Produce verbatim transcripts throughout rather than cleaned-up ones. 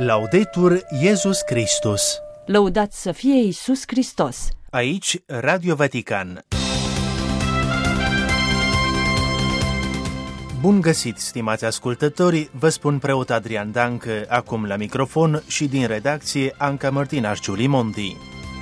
Laudetur Iesus Christus. Lăudat să fie Iisus Hristos. Aici Radio Vatican. Bun găsit, stimați ascultători, vă spun preot Adrian Dancă, acum la microfon, și din redacție Anca Mărtinaș Giulimondi.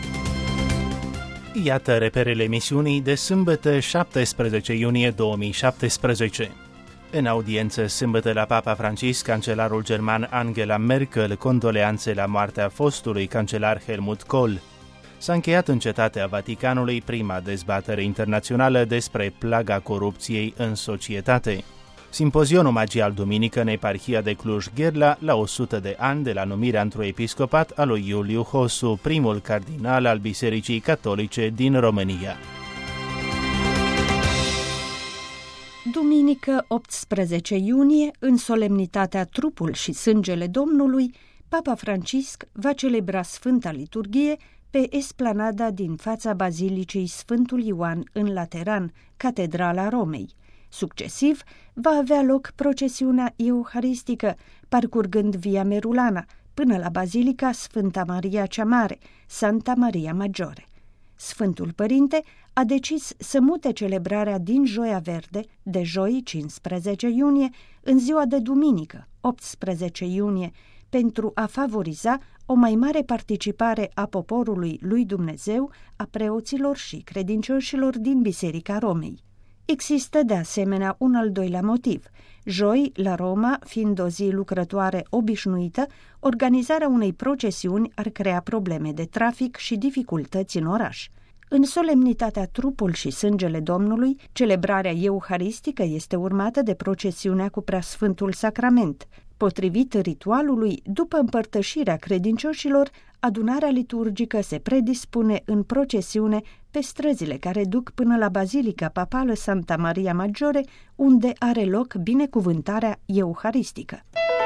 Iată reperele emisiunii de sâmbătă șaptesprezece iunie două mii șaptesprezece. În audiență sâmbătă la Papa Francisc, cancelarul german Angela Merkel, condoleanțe la moartea fostului cancelar Helmut Kohl. S-a încheiat în Cetatea Vaticanului prima dezbatere internațională despre plaga corupției în societate. Simpozion omagial duminică în eparhia de Cluj-Gherla la o sută de ani de la numirea într-un episcopat al lui Iuliu Hosu, primul cardinal al Bisericii Catolice din România. Duminică optsprezece iunie, în solemnitatea Trupul și Sângele Domnului, Papa Francisc va celebra Sfânta Liturghie pe esplanada din fața Bazilicii Sfântul Ioan în Lateran, Catedrala Romei. Succesiv, va avea loc procesiunea euharistică, parcurgând Via Merulana, până la Bazilica Sfânta Maria cea Mare, Santa Maria Maggiore. Sfântul Părinte a decis să mute celebrarea din Joia Verde, de joi cincisprezece iunie, în ziua de duminică, optsprezece iunie, pentru a favoriza o mai mare participare a poporului lui Dumnezeu, a preoților și credincioșilor din Biserica Romei. Există de asemenea un al doilea motiv. Joi, la Roma, fiind o zi lucrătoare obișnuită, organizarea unei procesiuni ar crea probleme de trafic și dificultăți în oraș. În solemnitatea Trupul și Sângele Domnului, celebrarea euharistică este urmată de procesiunea cu Preasfântul Sacrament. Potrivit ritualului, după împărtășirea credincioșilor, adunarea liturgică se predispune în procesiune pe străzile care duc până la Bazilica Papală Santa Maria Maggiore, unde are loc binecuvântarea euharistică.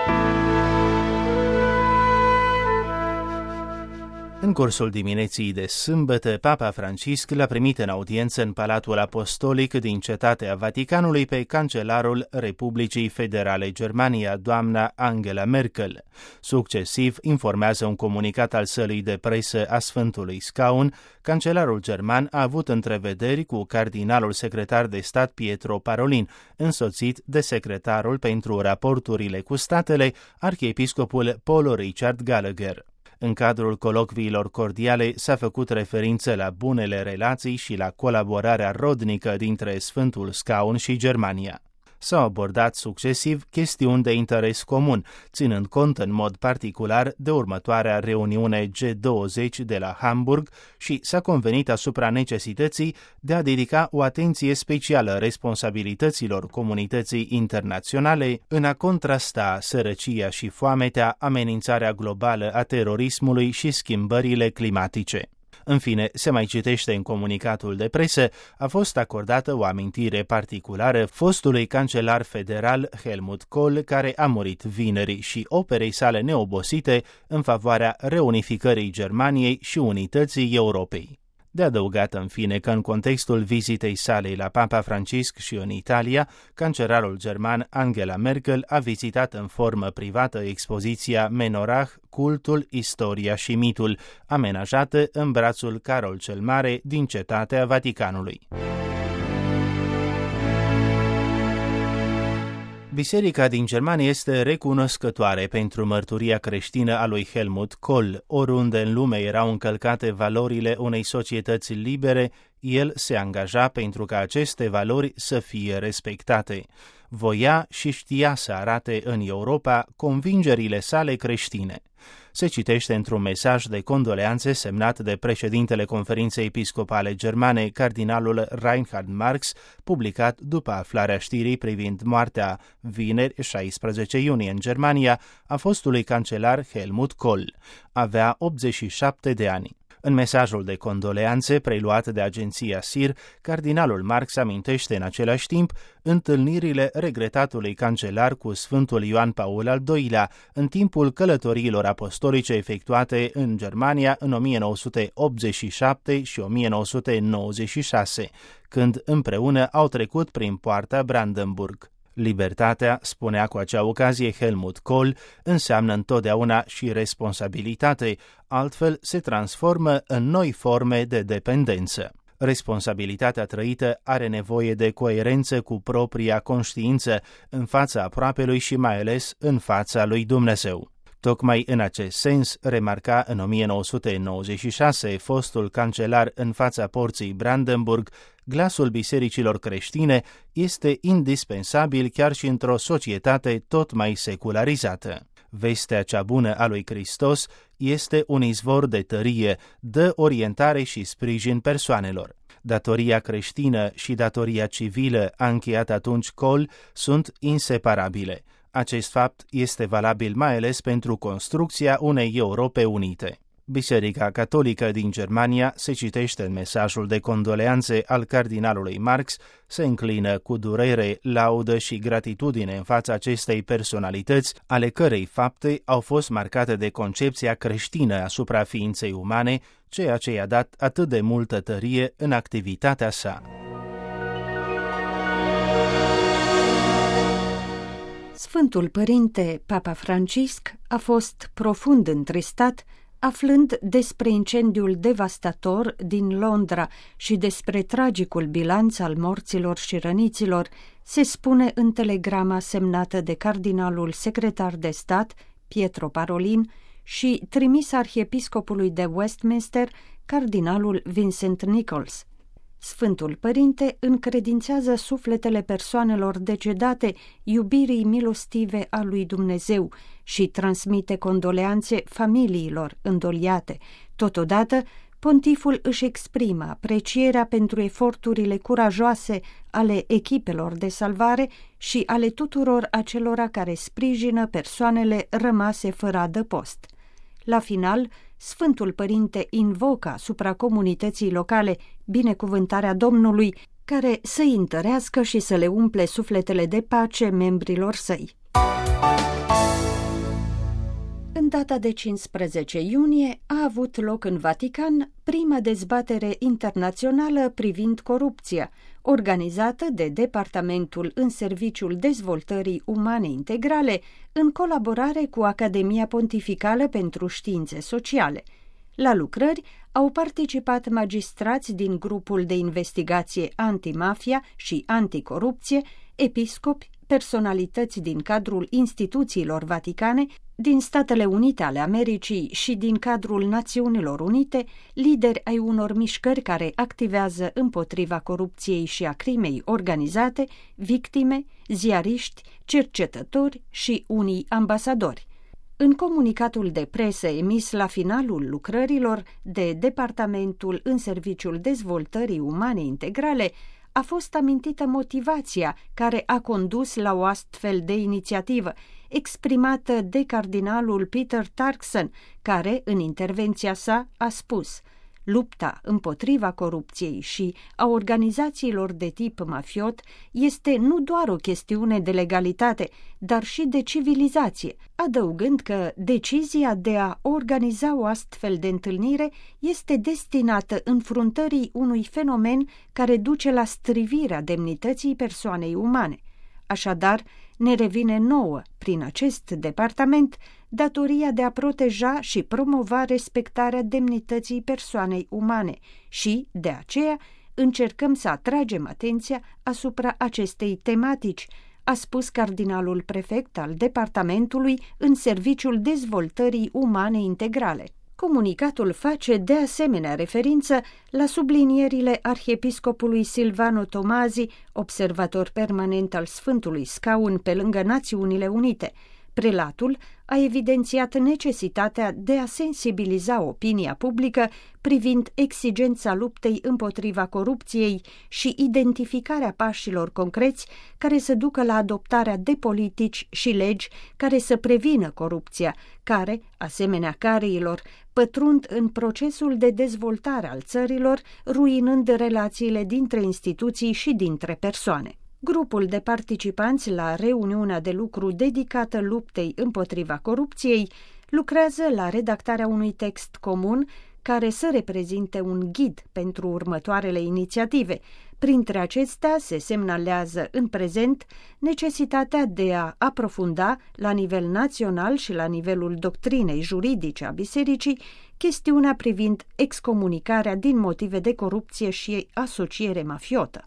În cursul dimineții de sâmbătă, Papa Francisc l-a primit în audiență în Palatul Apostolic din Cetatea Vaticanului pe cancelarul Republicii Federale Germania, doamna Angela Merkel. Succesiv, informează un comunicat al sălii de presă a Sfântului Scaun, cancelarul german a avut întrevederi cu cardinalul secretar de stat Pietro Parolin, însoțit de secretarul pentru raporturile cu statele, arhiepiscopul Paul Richard Gallagher. În cadrul colocviilor cordiale s-a făcut referință la bunele relații și la colaborarea rodnică dintre Sfântul Scaun și Germania. S-au abordat succesiv chestiuni de interes comun, ținând cont în mod particular de următoarea reuniune G douăzeci de la Hamburg și s-a convenit asupra necesității de a dedica o atenție specială responsabilităților comunității internaționale în a contrasta sărăcia și foametea, amenințarea globală a terorismului și schimbările climatice. În fine, se mai citește în comunicatul de presă, a fost acordată o amintire particulară fostului cancelar federal Helmut Kohl, care a murit vineri, și operei sale neobosite în favoarea reunificării Germaniei și unității Europei. De adăugat, în fine, că în contextul vizitei sale la Papa Francisc și în Italia, cancelarul german Angela Merkel a vizitat în formă privată expoziția Menorah, Cultul, Istoria și Mitul, amenajată în brațul Carol cel Mare din Cetatea Vaticanului. Biserica din Germania este recunoscătoare pentru mărturia creștină a lui Helmut Kohl. Oriunde în lume erau încălcate valorile unei societăți libere, el se angaja pentru ca aceste valori să fie respectate. Voia și știa să arate în Europa convingerile sale creștine. Se citește într-un mesaj de condoleanțe semnat de președintele Conferinței Episcopale Germane, cardinalul Reinhard Marx, publicat după aflarea știrii privind moartea vineri șaisprezece iunie în Germania a fostului cancelar Helmut Kohl. Avea optzeci și șapte de ani. În mesajul de condoleanțe preluat de agenția S I R, cardinalul Marx amintește în același timp întâlnirile regretatului cancelar cu Sfântul Ioan Paul al doilea în timpul călătoriilor apostolice efectuate în Germania în o mie nouă sute optzeci și șapte și o mie nouă sute nouăzeci și șase, când împreună au trecut prin poarta Brandenburg. Libertatea, spunea cu acea ocazie Helmut Kohl, înseamnă întotdeauna și responsabilitate, altfel se transformă în noi forme de dependență. Responsabilitatea trăită are nevoie de coerență cu propria conștiință în fața aproapelui și mai ales în fața lui Dumnezeu. Tocmai în acest sens, remarca în o mie nouă sute nouăzeci și șase fostul cancelar în fața porții Brandenburg, glasul bisericilor creștine este indispensabil chiar și într-o societate tot mai secularizată. Vestea cea bună a lui Hristos este un izvor de tărie, dă orientare și sprijin persoanelor. Datoria creștină și datoria civilă, a încheiat atunci Kohl, sunt inseparabile. Acest fapt este valabil mai ales pentru construcția unei Europe unite. Biserica Catolică din Germania, se citește în mesajul de condoleanțe al cardinalului Marx, se înclină cu durere, laudă și gratitudine în fața acestei personalități, ale cărei fapte au fost marcate de concepția creștină asupra ființei umane, ceea ce i-a dat atât de multă tărie în activitatea sa. Sfântul Părinte Papa Francisc a fost profund întristat aflând despre incendiul devastator din Londra și despre tragicul bilanț al morților și răniților, se spune în telegrama semnată de cardinalul secretar de stat, Pietro Parolin, și trimis arhiepiscopului de Westminster, cardinalul Vincent Nichols. Sfântul Părinte încredințează sufletele persoanelor decedate iubirii milostive a lui Dumnezeu și transmite condoleanțe familiilor îndoliate. Totodată, pontiful își exprimă aprecierea pentru eforturile curajoase ale echipelor de salvare și ale tuturor acelora care sprijină persoanele rămase fără adăpost. La final, Sfântul Părinte invocă asupra comunității locale binecuvântarea Domnului, care să-i întărească și să le umple sufletele de pace membrilor săi. În data de cincisprezece iunie a avut loc în Vatican prima dezbatere internațională privind corupția, organizată de Departamentul în Serviciul Dezvoltării Umane Integrale, în colaborare cu Academia Pontificală pentru Științe Sociale. La lucrări au participat magistrați din grupul de investigație antimafia și anticorupție, episcopi, personalități din cadrul instituțiilor vaticane, din Statele Unite ale Americii și din cadrul Națiunilor Unite, lideri ai unor mișcări care activează împotriva corupției și a crimei organizate, victime, ziariști, cercetători și unii ambasadori. În comunicatul de presă emis la finalul lucrărilor de Departamentul în Serviciul Dezvoltării Umane Integrale, a fost amintită motivația care a condus la o astfel de inițiativă, exprimată de cardinalul Peter Turkson, care, în intervenția sa, a spus: lupta împotriva corupției și a organizațiilor de tip mafiot este nu doar o chestiune de legalitate, dar și de civilizație, adăugând că decizia de a organiza o astfel de întâlnire este destinată înfruntării unui fenomen care duce la strivirea demnității persoanei umane. Așadar, ne revine nouă, prin acest departament, datoria de a proteja și promova respectarea demnității persoanei umane și, de aceea, încercăm să atragem atenția asupra acestei tematici, a spus cardinalul prefect al departamentului în Serviciul Dezvoltării Umane Integrale. Comunicatul face de asemenea referință la sublinierile arhiepiscopului Silvano Tomazi, observator permanent al Sfântului Scaun pe lângă Națiunile Unite. Prelatul a evidențiat necesitatea de a sensibiliza opinia publică privind exigența luptei împotriva corupției și identificarea pașilor concreți care să ducă la adoptarea de politici și legi care să prevină corupția, care, asemenea cariilor, pătrund în procesul de dezvoltare al țărilor, ruinând relațiile dintre instituții și dintre persoane. Grupul de participanți la reuniunea de lucru dedicată luptei împotriva corupției lucrează la redactarea unui text comun care să reprezinte un ghid pentru următoarele inițiative. Printre acestea se semnalează în prezent necesitatea de a aprofunda la nivel național și la nivelul doctrinei juridice a bisericii chestiunea privind excomunicarea din motive de corupție și asociere mafiotă.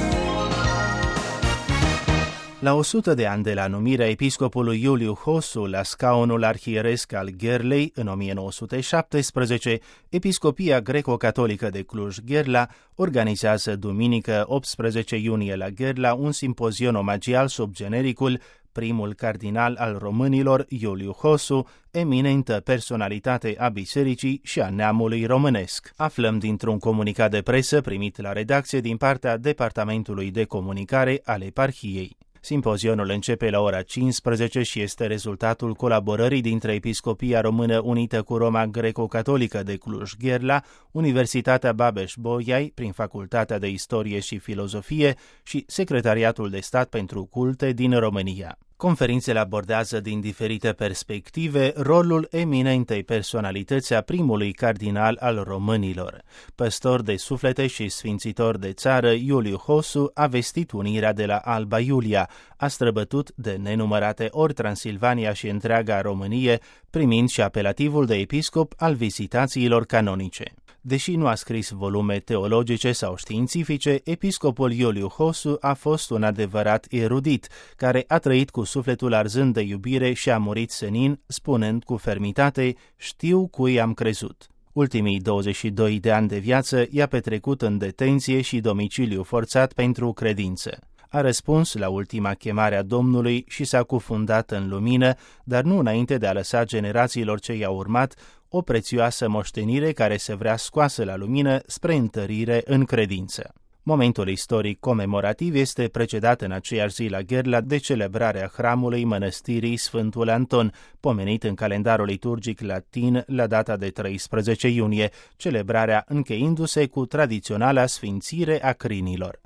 La o sută de ani de la numirea episcopului Iuliu Hosu la scaunul arhieresc al Gherlei în o mie nouă sute șaptesprezece, Episcopia Greco-Catolică de Cluj-Gherla organizează duminică optsprezece iunie la Gherla un simpozion omagial sub genericul Primul cardinal al românilor, Iuliu Hosu, eminentă personalitate a bisericii și a neamului românesc. Aflăm dintr-un comunicat de presă primit la redacție din partea Departamentului de Comunicare al Eparhiei. Simpozionul începe la ora cincisprezece și este rezultatul colaborării dintre Episcopia Română Unită cu Roma Greco-Catolică de Cluj-Gherla, Universitatea Babeș-Bolyai, prin Facultatea de Istorie și Filozofie și Secretariatul de Stat pentru Culte din România. Conferințele abordează din diferite perspective rolul eminentei personalități a primului cardinal al românilor. Păstor de suflete și sfințitor de țară, Iuliu Hosu a vestit unirea de la Alba Iulia, a străbătut de nenumărate ori Transilvania și întreaga Românie, primind și apelativul de episcop al vizitațiilor canonice. Deși nu a scris volume teologice sau științifice, episcopul Iuliu Hosu a fost un adevărat erudit, care a trăit cu sufletul arzând de iubire și a murit senin, spunând cu fermitate, știu cui am crezut. Ultimii douăzeci și doi de ani de viață i-a petrecut în detenție și domiciliu forțat pentru credință. A răspuns la ultima chemare a Domnului și s-a cufundat în lumină, dar nu înainte de a lăsa generațiilor ce i-au urmat o prețioasă moștenire care se vrea scoasă la lumină spre întărire în credință. Momentul istoric comemorativ este precedat în aceeași zi la Gherla de celebrarea hramului mănăstirii Sfântul Anton, pomenit în calendarul liturgic latin la data de treisprezece iunie, celebrarea încheindu-se cu tradiționala sfințire a crinilor.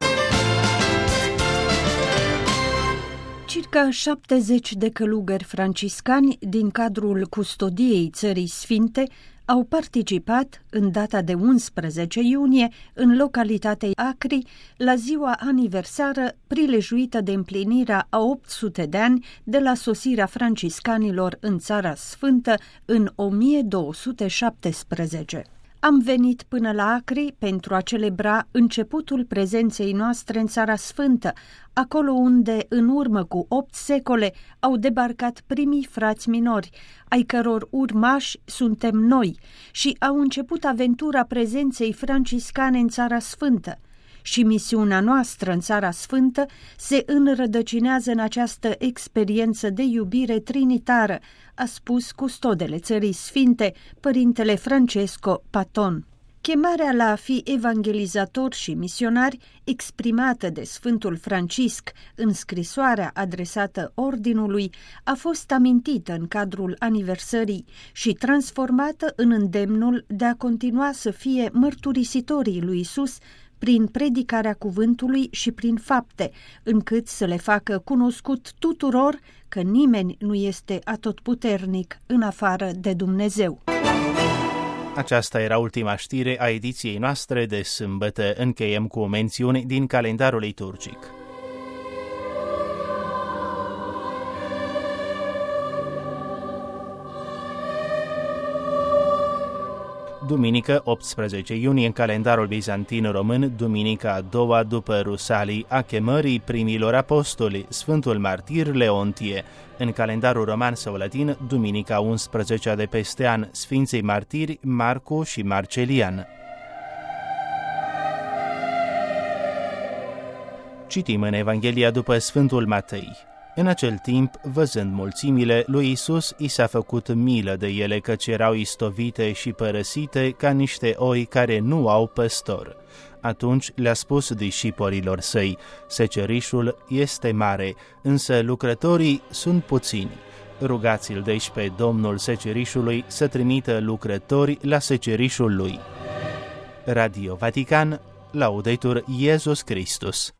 Circa șaptezeci de călugări franciscani din cadrul Custodiei Țării Sfinte au participat în data de unsprezece iunie în localitatea Acri la ziua aniversară prilejuită de împlinirea a opt sute de ani de la sosirea franciscanilor în Țara Sfântă în o mie două sute șaptesprezece. Am venit până la Acri pentru a celebra începutul prezenței noastre în Țara Sfântă, acolo unde, în urmă cu opt secole, au debarcat primii frați minori, ai căror urmași suntem noi, și au început aventura prezenței franciscane în Țara Sfântă. Și misiunea noastră în Țara Sfântă se înrădăcinează în această experiență de iubire trinitară, a spus custodele Țării Sfinte, părintele Francesco Paton. Chemarea la a fi evangelizator și misionari, exprimată de Sfântul Francisc în scrisoarea adresată ordinului, a fost amintită în cadrul aniversării și transformată în îndemnul de a continua să fie mărturisitorii lui Isus prin predicarea cuvântului și prin fapte, încât să le facă cunoscut tuturor că nimeni nu este atotputernic în afară de Dumnezeu. Aceasta era ultima știre a ediției noastre de sâmbătă. Încheiem cu mențiuni din calendarul liturgic. Duminică, optsprezece iunie, în calendarul bizantin român, duminica a doua după Rusalii a chemării primilor apostoli, Sfântul Martir Leontie. În calendarul roman sau latin, duminica a unsprezecea de peste an, Sfinții Martiri Marcu și Marcelian. Citim în Evanghelia după Sfântul Matei. În acel timp, văzând mulțimile, lui Isus i s-a făcut milă de ele, căci erau istovite și părăsite ca niște oi care nu au păstor. Atunci le-a spus discipolilor săi, secerișul este mare, însă lucrătorii sunt puțini. Rugați-l deci pe Domnul secerișului să trimită lucrători la secerișul lui. Radio Vatican, Laudetur Iesus Christus.